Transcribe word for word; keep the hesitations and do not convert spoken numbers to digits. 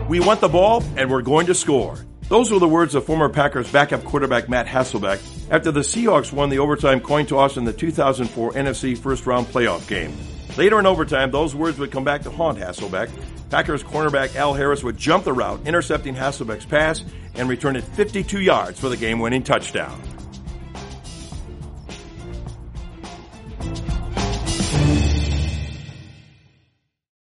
We want the ball, and we're going to score. Those were the words of former Packers backup quarterback Matt Hasselbeck after the Seahawks won the overtime coin toss in the two thousand four N F C first-round playoff game. Later in overtime, those words would come back to haunt Hasselbeck. Packers cornerback Al Harris would jump the route, intercepting Hasselbeck's pass, and return it fifty-two yards for the game-winning touchdown.